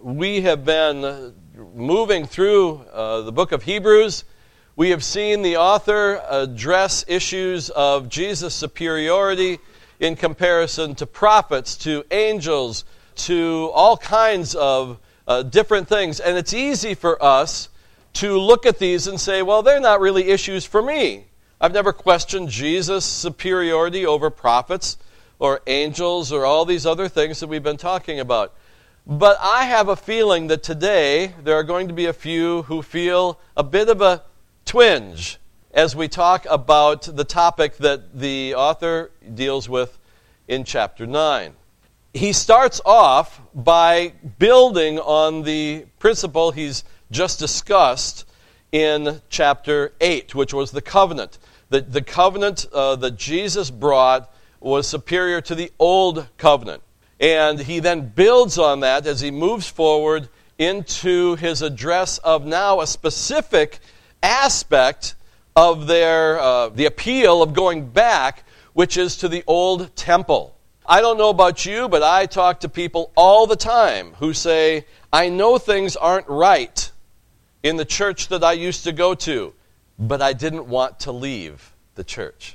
we have been moving through the book of Hebrews, we have seen the author address issues of Jesus' superiority in comparison to prophets, to angels, to all kinds of different things. And it's easy for us to look at these and say, well, they're not really issues for me. I've never questioned Jesus' superiority over prophets or angels or all these other things that we've been talking about. But I have a feeling that today there are going to be a few who feel a bit of a twinge as we talk about the topic that the author deals with in chapter 9. He starts off by building on the principle he's just discussed in chapter 8, which was the covenant. The covenant that Jesus brought was superior to the old covenant. And he then builds on that as he moves forward into his address of now a specific aspect of the appeal of going back, which is to the old temple. I don't know about you, but I talk to people all the time who say, I know things aren't right in the church that I used to go to, but I didn't want to leave the church.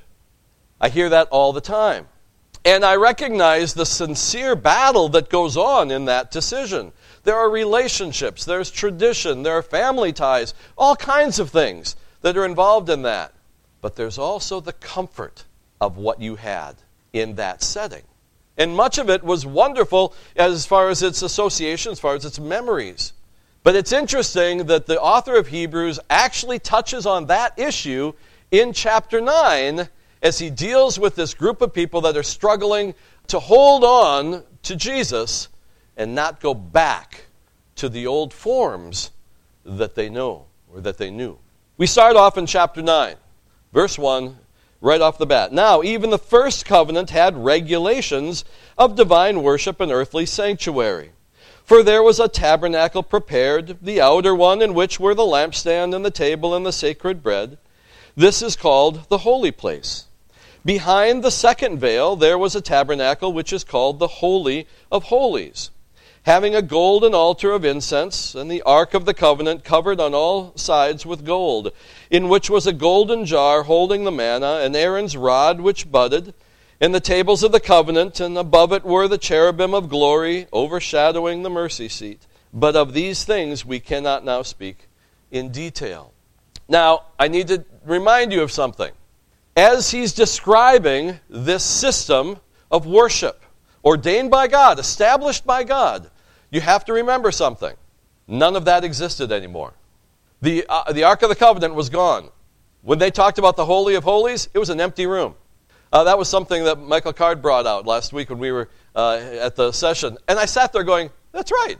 I hear that all the time. And I recognize the sincere battle that goes on in that decision. There are relationships, there's tradition, there are family ties, all kinds of things that are involved in that. But there's also the comfort of what you had in that setting. And much of it was wonderful as far as its association, as far as its memories. But it's interesting that the author of Hebrews actually touches on that issue in chapter 9 as he deals with this group of people that are struggling to hold on to Jesus and not go back to the old forms that they know or that they knew. We start off in chapter 9, verse 1, right off the bat. Now, even the first covenant had regulations of divine worship and earthly sanctuary. For there was a tabernacle prepared, the outer one, in which were the lampstand and the table and the sacred bread. This is called the holy place. Behind the second veil there was a tabernacle which is called the Holy of Holies, having a golden altar of incense, and the ark of the covenant covered on all sides with gold, in which was a golden jar holding the manna, and Aaron's rod which budded, and the tables of the covenant, and above it were the cherubim of glory overshadowing the mercy seat. But of these things we cannot now speak in detail. Now, I need to remind you of something. As he's describing this system of worship, ordained by God, established by God, you have to remember something. None of that existed anymore. The Ark of the Covenant was gone. When they talked about the Holy of Holies, it was an empty room. That was something that Michael Card brought out last week when we were at the session. And I sat there going, that's right.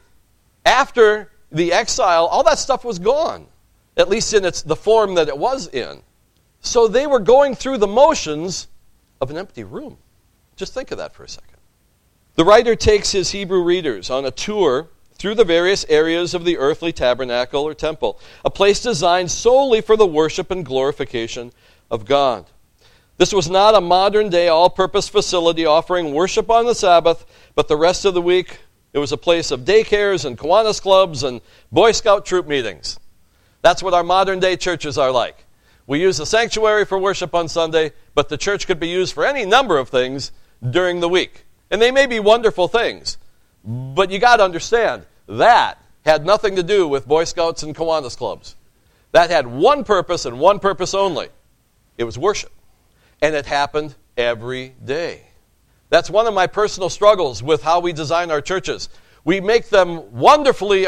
After the exile, all that stuff was gone, at least in the form that it was in. So they were going through the motions of an empty room. Just think of that for a second. The writer takes his Hebrew readers on a tour through the various areas of the earthly tabernacle or temple, a place designed solely for the worship and glorification of God. This was not a modern-day all-purpose facility offering worship on the Sabbath, but the rest of the week it was a place of daycares and Kiwanis clubs and Boy Scout troop meetings. That's what our modern-day churches are like. We use the sanctuary for worship on Sunday, but the church could be used for any number of things during the week. And they may be wonderful things, but you got to understand, that had nothing to do with Boy Scouts and Kiwanis clubs. That had one purpose and one purpose only. It was worship. And it happened every day. That's one of my personal struggles with how we design our churches. We make them wonderfully,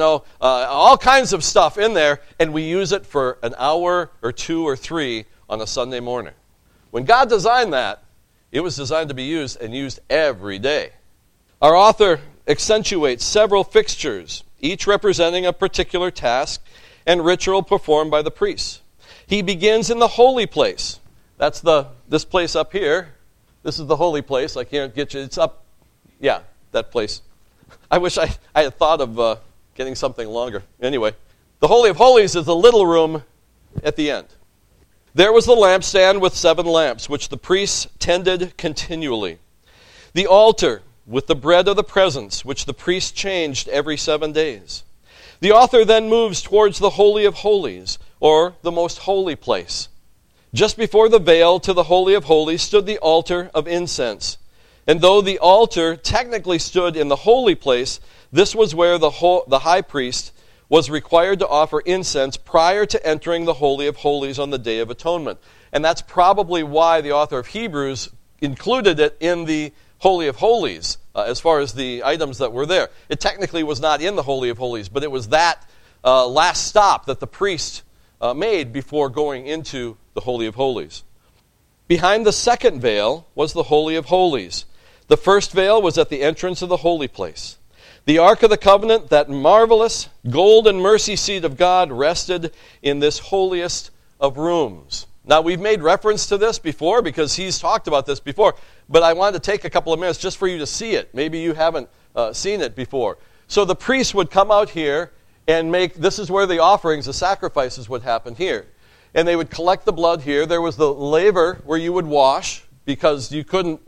all kinds of stuff in there, and we use it for an hour or 2 or 3 on a Sunday morning. When God designed that, it was designed to be used and used every day. Our author accentuates several fixtures, each representing a particular task and ritual performed by the priests. He begins in the holy place. That's this place up here. This is the holy place. I can't get you. It's up. Yeah, that place. I wish I had thought of getting something longer. Anyway, the Holy of Holies is the little room at the end. There was the lampstand with 7 lamps, which the priests tended continually. The altar with the bread of the presence, which the priest changed every 7 days. The author then moves towards the Holy of Holies, or the most holy place. Just before the veil to the Holy of Holies stood the altar of incense. And though the altar technically stood in the holy place, this was where the high priest was required to offer incense prior to entering the Holy of Holies on the Day of Atonement. And that's probably why the author of Hebrews included it in the Holy of Holies, as far as the items that were there. It technically was not in the Holy of Holies, but it was that last stop that the priest made before going into the Holy of Holies. Behind the second veil was the Holy of Holies. The first veil was at the entrance of the holy place. The Ark of the Covenant, that marvelous golden mercy seat of God, rested in this holiest of rooms. Now, we've made reference to this before because he's talked about this before, but I wanted to take a couple of minutes just for you to see it. Maybe you haven't seen it before. So the priest would come out here and this is where the offerings, the sacrifices would happen here. And they would collect the blood here. There was the laver where you would wash because you couldn't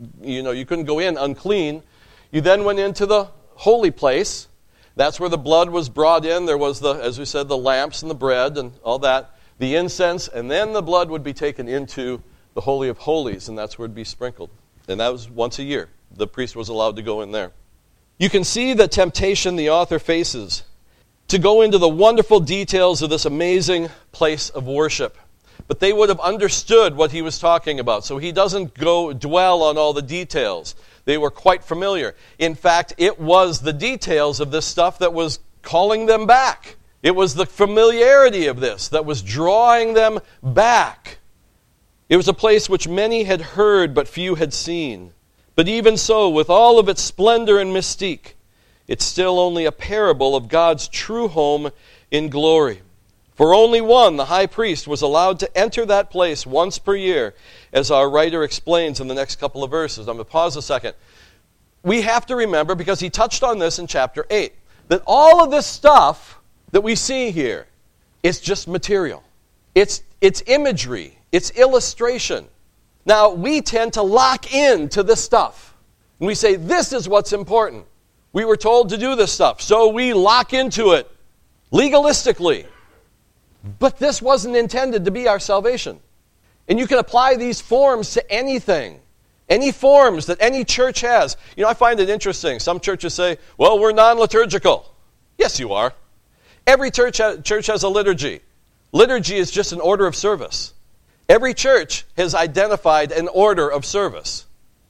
go in unclean. You then went into the holy place. That's where the blood was brought in. There was as we said, the lamps and the bread and all that. The incense, and then the blood would be taken into the Holy of Holies, and that's where it would be sprinkled. And that was once a year. The priest was allowed to go in there. You can see the temptation the author faces to go into the wonderful details of this amazing place of worship. But they would have understood what he was talking about, so he doesn't dwell on all the details. They were quite familiar. In fact, it was the details of this stuff that was calling them back. It was the familiarity of this that was drawing them back. It was a place which many had heard but few had seen. But even so, with all of its splendor and mystique, it's still only a parable of God's true home in glory. For only one, the high priest, was allowed to enter that place once per year, as our writer explains in the next couple of verses. I'm going to pause a second. We have to remember, because he touched on this in chapter 8, that all of this stuff that we see here is just material. It's imagery. It's illustration. Now, we tend to lock into this stuff. And we say, this is what's important. We were told to do this stuff, so we lock into it legalistically. But this wasn't intended to be our salvation. And you can apply these forms to anything. Any forms that any church has. I find it interesting. Some churches say, well, we're non-liturgical. Yes, you are. Every church has a liturgy. Liturgy is just an order of service. Every church has identified an order of service.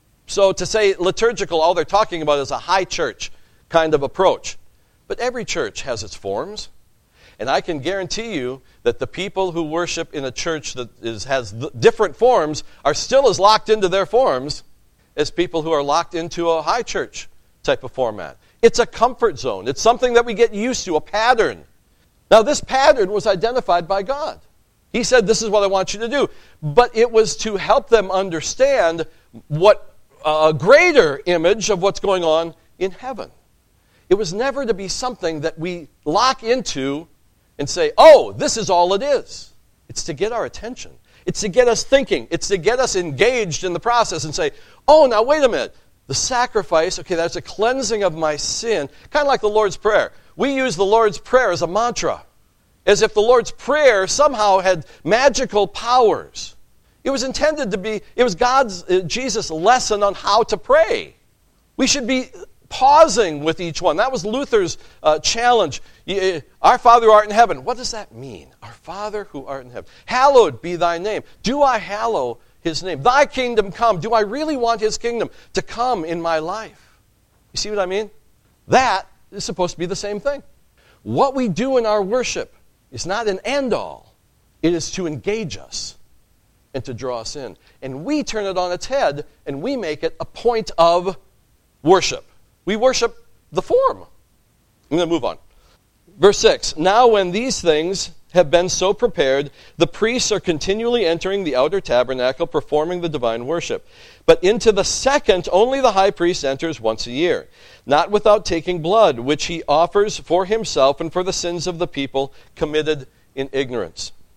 So to say liturgical, all they're talking about is a high church kind of approach. But every church has its forms. And I can guarantee you that the people who worship in a church that has different forms are still as locked into their forms as people who are locked into a high church type of format. It's a comfort zone. It's something that we get used to, a pattern. Now, this pattern was identified by God. He said, this is what I want you to do. But it was to help them understand what a greater image of what's going on in heaven. It was never to be something that we lock into and say, oh, this is all it is. It's to get our attention. It's to get us thinking. It's to get us engaged in the process and say, oh, now wait a minute. The sacrifice, okay, that's a cleansing of my sin. Kind of like the Lord's Prayer. We use the Lord's Prayer as a mantra. As if the Lord's Prayer somehow had magical powers. It was intended to be, it was Jesus' lesson on how to pray. We should be pausing with each one. That was Luther's challenge. Our Father who art in heaven. What does that mean? Our Father who art in heaven. Hallowed be thy name. Do I hallow his name? Thy kingdom come. Do I really want his kingdom to come in my life? You see what I mean? That is supposed to be the same thing. What we do in our worship is not an end-all. It is to engage us and to draw us in. And we turn it on its head and we make it a point of worship. We worship the form. I'm going to move on. Verse 6, now when these things have been so prepared, the priests are continually entering the outer tabernacle, performing the divine worship. But into the second, only the high priest enters once a year, not without taking blood, which he offers for himself and for the sins of the people committed in ignorance.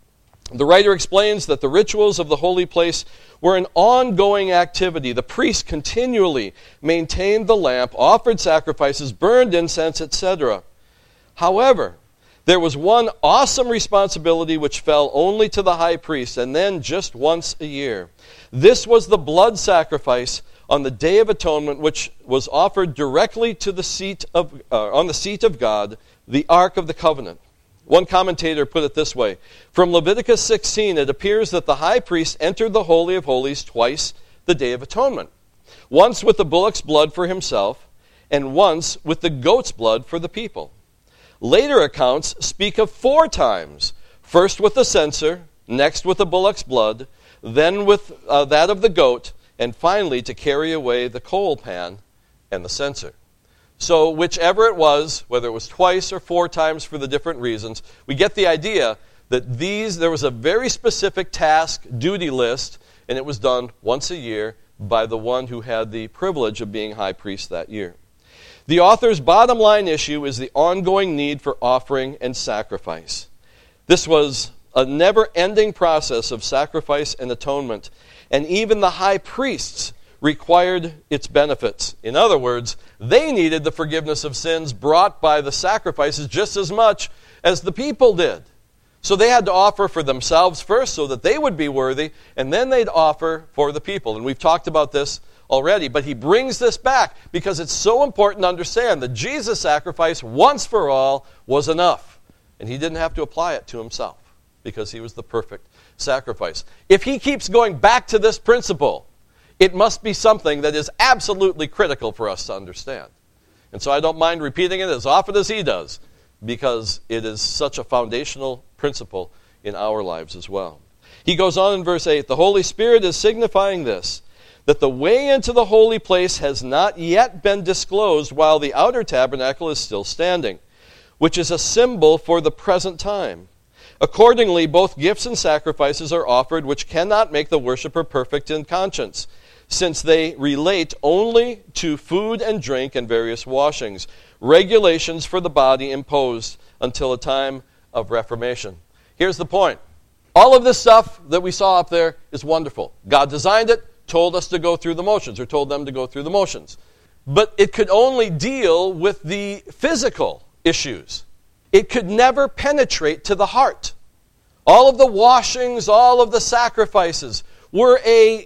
The writer explains that the rituals of the holy place were an ongoing activity. The priest continually maintained the lamp, offered sacrifices, burned incense, etc. However, there was one awesome responsibility which fell only to the high priest, and then just once a year. This was the blood sacrifice on the Day of Atonement, which was offered directly to the on the seat of God, the Ark of the Covenant. One commentator put it this way: from Leviticus 16, it appears that the high priest entered the Holy of Holies twice the Day of Atonement, once with the bullock's blood for himself, and once with the goat's blood for the people. Later accounts speak of 4 times, first with the censer, next with the bullock's blood, then with that of the goat, and finally to carry away the coal pan and the censer. So whichever it was, whether it was twice or 4 times for the different reasons, we get the idea that there was a very specific task, duty list, and it was done once a year by the one who had the privilege of being high priest that year. The author's bottom line issue is the ongoing need for offering and sacrifice. This was a never-ending process of sacrifice and atonement, and even the high priests required its benefits. In other words, they needed the forgiveness of sins brought by the sacrifices just as much as the people did. So they had to offer for themselves first so that they would be worthy, and then they'd offer for the people. And we've talked about this already, but he brings this back because it's so important to understand that Jesus' sacrifice once for all was enough, and he didn't have to apply it to himself because he was the perfect sacrifice. If he keeps going back to this principle, it must be something that is absolutely critical for us to understand. And so I don't mind repeating it as often as he does, because it is such a foundational principle in our lives as well. He goes on in verse 8, the Holy Spirit is signifying this, that the way into the holy place has not yet been disclosed while the outer tabernacle is still standing, which is a symbol for the present time. Accordingly, both gifts and sacrifices are offered which cannot make the worshiper perfect in conscience, since they relate only to food and drink and various washings, regulations for the body imposed until a time of reformation. Here's the point. All of this stuff that we saw up there is wonderful. God designed it, told us to go through the motions, or told them to go through the motions. But it could only deal with the physical issues. It could never penetrate to the heart. All of the washings, all of the sacrifices were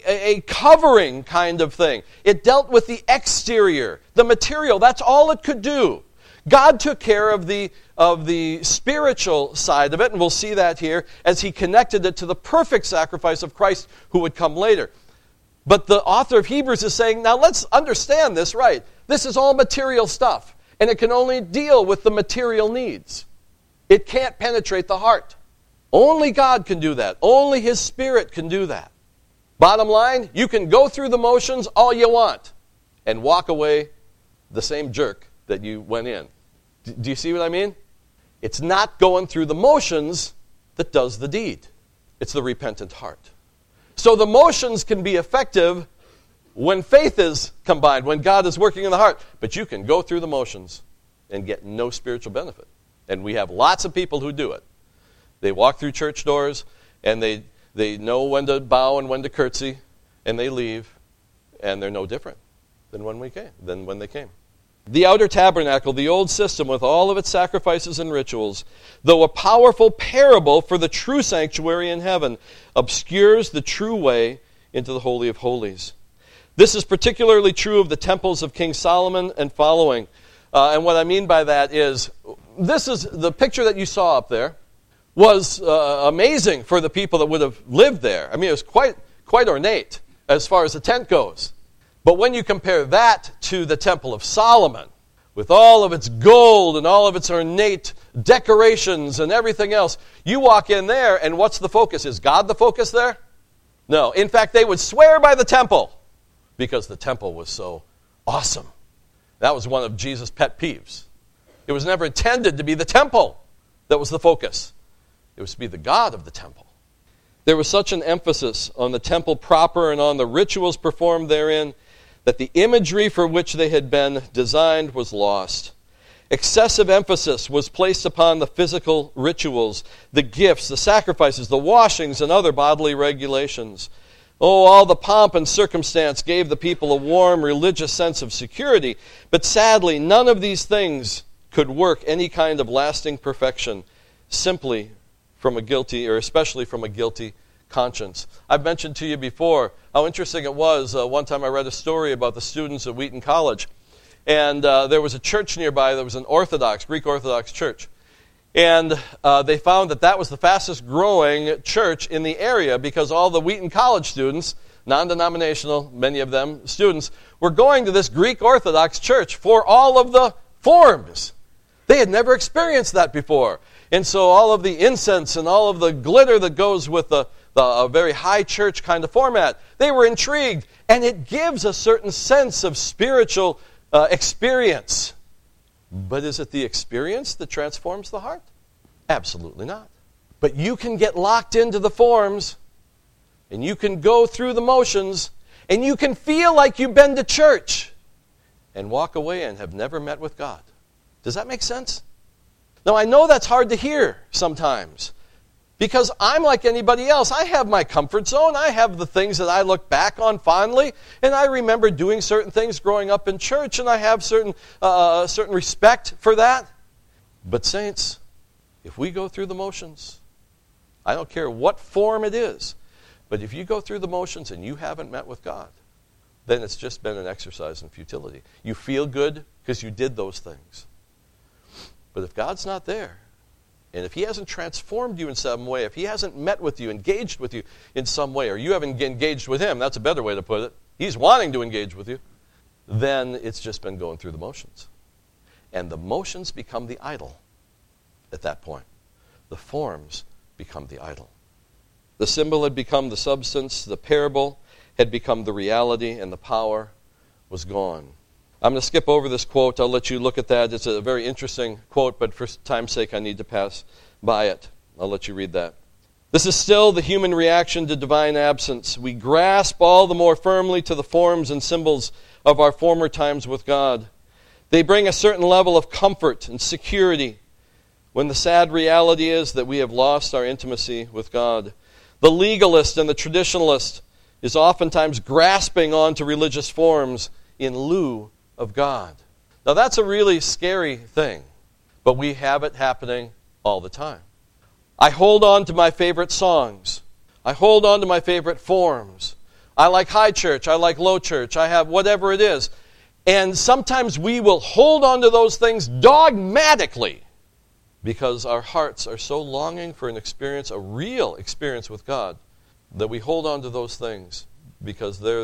a covering kind of thing. It dealt with the exterior, the material. That's all it could do. God took care of the spiritual side of it, and we'll see that here as he connected it to the perfect sacrifice of Christ who would come later. But the author of Hebrews is saying, now let's understand this right. This is all material stuff, and it can only deal with the material needs. It can't penetrate the heart. Only God can do that. Only His Spirit can do that. Bottom line, you can go through the motions all you want and walk away the same jerk that you went in. Do you see what I mean? It's not going through the motions that does the deed. It's the repentant heart. So the motions can be effective when faith is combined, when God is working in the heart. But you can go through the motions and get no spiritual benefit. And we have lots of people who do it. They walk through church doors, and they know when to bow and when to curtsy, and they leave, and they're no different than when they came. The outer tabernacle, the old system with all of its sacrifices and rituals, though a powerful parable for the true sanctuary in heaven, obscures the true way into the Holy of Holies. This is particularly true of the temples of King Solomon and following. And what I mean by that is, this is the picture that you saw up there was amazing for the people that would have lived there. I mean, it was quite ornate as far as the tent goes. But when you compare that to the Temple of Solomon, with all of its gold and all of its ornate decorations and everything else, you walk in there, and what's the focus? Is God the focus there? No. In fact, they would swear by the temple because the temple was so awesome. That was one of Jesus' pet peeves. It was never intended to be the temple that was the focus. It was to be the God of the temple. There was such an emphasis on the temple proper and on the rituals performed therein that the imagery for which they had been designed was lost. Excessive emphasis was placed upon the physical rituals, the gifts, the sacrifices, the washings, and other bodily regulations. Oh, all the pomp and circumstance gave the people a warm religious sense of security, but sadly, none of these things could work any kind of lasting perfection simply from a guilty, or especially from a guilty conscience. I've mentioned to you before how interesting it was. One time I read a story about the students at Wheaton College. And there was a church nearby that was an Orthodox, Greek Orthodox church. And they found that that was the fastest growing church in the area because all the Wheaton College students, non-denominational, many of them students, were going to this Greek Orthodox church for all of the forms. They had never experienced that before. And so all of the incense and all of the glitter that goes with a very high church kind of format, they were intrigued. And it gives a certain sense of spiritual experience. But is it the experience that transforms the heart? Absolutely not. But you can get locked into the forms, and you can go through the motions, and you can feel like you've been to church, and walk away and have never met with God. Does that make sense? Now, I know that's hard to hear sometimes, because I'm like anybody else. I have my comfort zone. I have the things that I look back on fondly, and I remember doing certain things growing up in church, and I have certain respect for that. But saints, if we go through the motions, I don't care what form it is, but if you go through the motions and you haven't met with God, then it's just been an exercise in futility. You feel good because you did those things. But if God's not there, and if He hasn't transformed you in some way, if He hasn't met with you, engaged with you in some way, or you haven't engaged with Him, that's a better way to put it, He's wanting to engage with you, then it's just been going through the motions. And the motions become the idol at that point. The forms become the idol. The symbol had become the substance, the parable had become the reality, and the power was gone. I'm going to skip over this quote. I'll let you look at that. It's a very interesting quote, but for time's sake, I need to pass by it. I'll let you read that. This is still the human reaction to divine absence. We grasp all the more firmly to the forms and symbols of our former times with God. They bring a certain level of comfort and security when the sad reality is that we have lost our intimacy with God. The legalist and the traditionalist is oftentimes grasping onto religious forms in lieu of God. Now that's a really scary thing, but we have it happening all the time. I hold on to my favorite songs. I hold on to my favorite forms. I like high church. I like low church. I have whatever it is. And sometimes we will hold on to those things dogmatically because our hearts are so longing for an experience, a real experience with God, that we hold on to those things because they're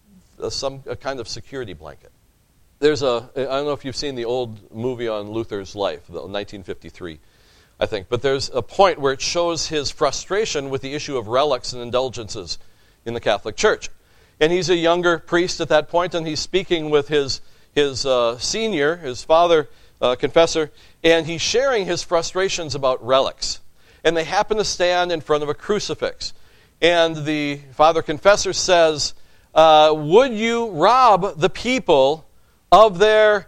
a kind of security blanket. I don't know if you've seen the old movie on Luther's life, 1953, I think, but there's a point where it shows his frustration with the issue of relics and indulgences in the Catholic Church. And he's a younger priest at that point, and he's speaking with his senior, his father confessor, and he's sharing his frustrations about relics. And they happen to stand in front of a crucifix. And the father confessor says, would you rob the people of their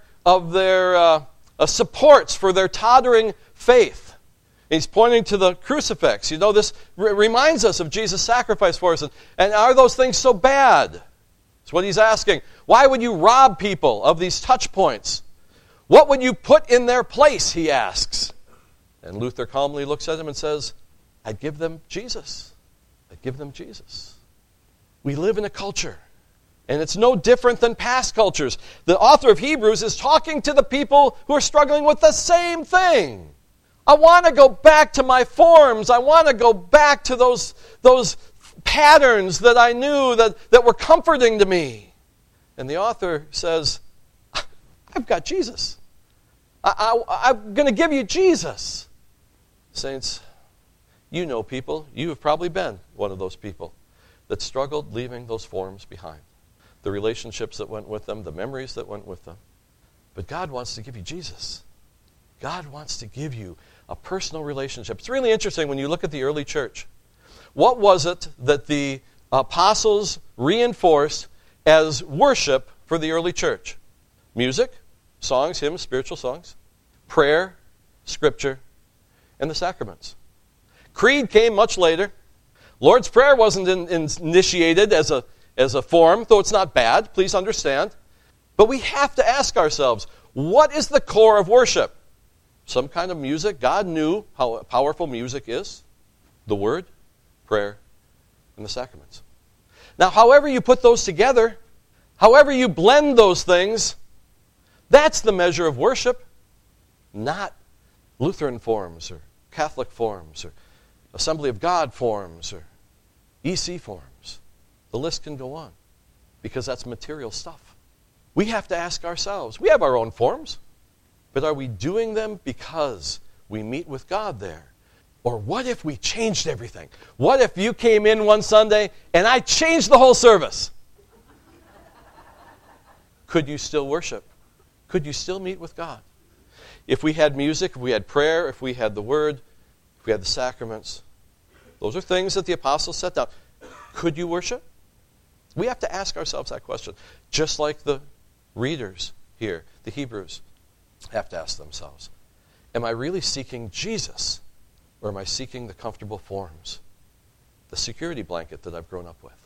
supports for their tottering faith? And he's pointing to the crucifix. You know, this reminds us of Jesus' sacrifice for us. And are those things so bad? That's what he's asking. Why would you rob people of these touch points? What would you put in their place, he asks. And Luther calmly looks at him and says, I'd give them Jesus. I'd give them Jesus. We live in a culture, and it's no different than past cultures. The author of Hebrews is talking to the people who are struggling with the same thing. I want to go back to my forms. I want to go back to those patterns that I knew that were comforting to me. And the author says, I've got Jesus. I'm going to give you Jesus. Saints, you know people, you have probably been one of those people that struggled leaving those forms behind. The relationships that went with them, the memories that went with them. But God wants to give you Jesus. God wants to give you a personal relationship. It's really interesting when you look at the early church. What was it that the apostles reinforced as worship for the early church? Music, songs, hymns, spiritual songs. prayer, Scripture, and the sacraments. Creed came much later. Lord's Prayer wasn't initiated as a form, though it's not bad, please understand. But we have to ask ourselves, what is the core of worship? Some kind of music. God knew how powerful music is. The Word, prayer, and the sacraments. Now, however you put those together, however you blend those things, that's the measure of worship, not Lutheran forms or Catholic forms or Assembly of God forms or EC forms. The list can go on because that's material stuff. We have to ask ourselves, we have our own forms, but are we doing them because we meet with God there? Or what if we changed everything? What if you came in one Sunday and I changed the whole service? Could you still worship? Could you still meet with God? If we had music, if we had prayer, if we had the Word, if we had the sacraments, those are things that the apostles set down. Could you worship? We have to ask ourselves that question, just like the readers here, the Hebrews, have to ask themselves, am I really seeking Jesus, or am I seeking the comfortable forms, the security blanket that I've grown up with?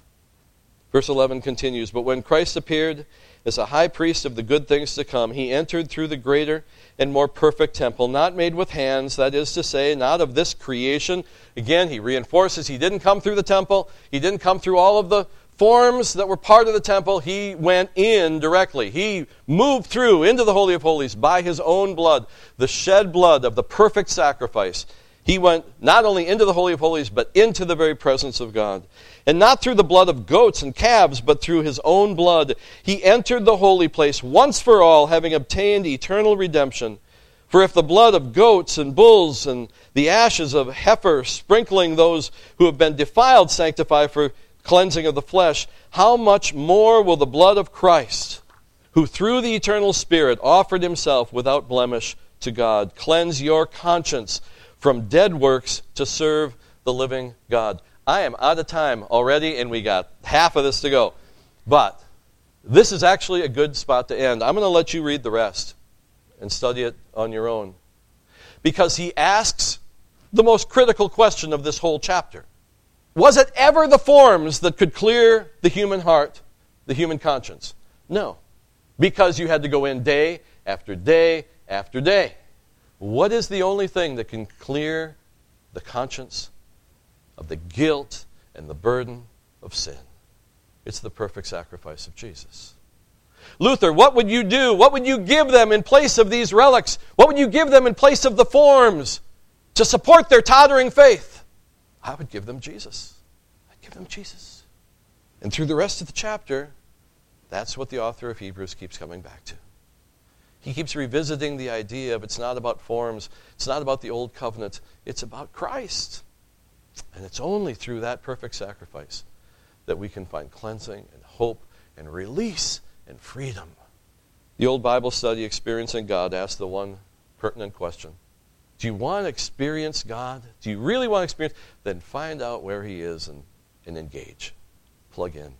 Verse 11 continues, but when Christ appeared as a high priest of the good things to come, he entered through the greater and more perfect temple, not made with hands, that is to say, not of this creation. Again, he reinforces he didn't come through the temple. He didn't come through all of the forms that were part of the temple. He went in directly. He moved through into the Holy of Holies by his own blood, the shed blood of the perfect sacrifice. He went not only into the Holy of Holies, but into the very presence of God. And not through the blood of goats and calves, but through his own blood, he entered the holy place once for all, having obtained eternal redemption. For if the blood of goats and bulls and the ashes of heifer sprinkling those who have been defiled sanctify for cleansing of the flesh, how much more will the blood of Christ, who through the eternal Spirit offered himself without blemish to God, cleanse your conscience from dead works to serve the living God. I am out of time already, and we got half of this to go. But this is actually a good spot to end. I'm going to let you read the rest and study it on your own. Because he asks the most critical question of this whole chapter. Was it ever the forms that could clear the human heart, the human conscience? No. Because you had to go in day after day after day. What is the only thing that can clear the conscience of the guilt and the burden of sin? It's the perfect sacrifice of Jesus. Luther, what would you do? What would you give them in place of these relics? What would you give them in place of the forms to support their tottering faith? I would give them Jesus. I'd give them Jesus. And through the rest of the chapter, that's what the author of Hebrews keeps coming back to. He keeps revisiting the idea of it's not about forms, it's not about the old covenant, it's about Christ. And it's only through that perfect sacrifice that we can find cleansing and hope and release and freedom. The old Bible study, Experiencing God, asked the one pertinent question. Do you want to experience God? Do you really want to experience? Then find out where he is and engage. Plug in.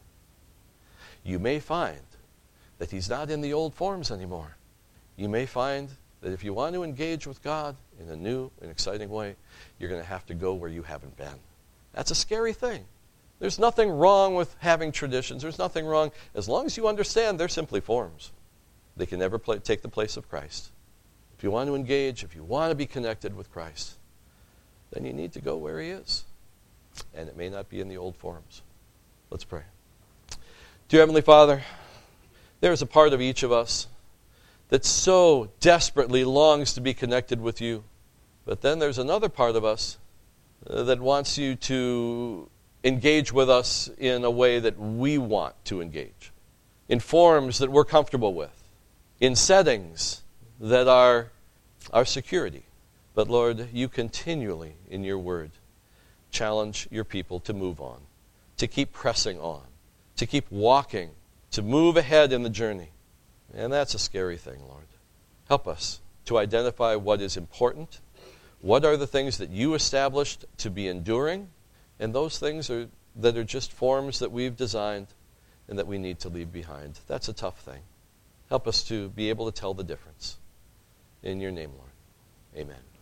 You may find that he's not in the old forms anymore. You may find that if you want to engage with God in a new and exciting way, you're going to have to go where you haven't been. That's a scary thing. There's nothing wrong with having traditions. There's nothing wrong as long as you understand they're simply forms. They can never take the place of Christ. If you want to engage, if you want to be connected with Christ, then you need to go where he is. And it may not be in the old forms. Let's pray. Dear Heavenly Father, there is a part of each of us that so desperately longs to be connected with you. But then there's another part of us that wants you to engage with us in a way that we want to engage, in forms that we're comfortable with, in settings that are our security. But Lord, you continually, in your word, challenge your people to move on, to keep pressing on, to keep walking, to move ahead in the journey. And that's a scary thing, Lord. Help us to identify what is important, what are the things that you established to be enduring, and those things that are just forms that we've designed and that we need to leave behind. That's a tough thing. Help us to be able to tell the difference. In your name, Lord. Amen.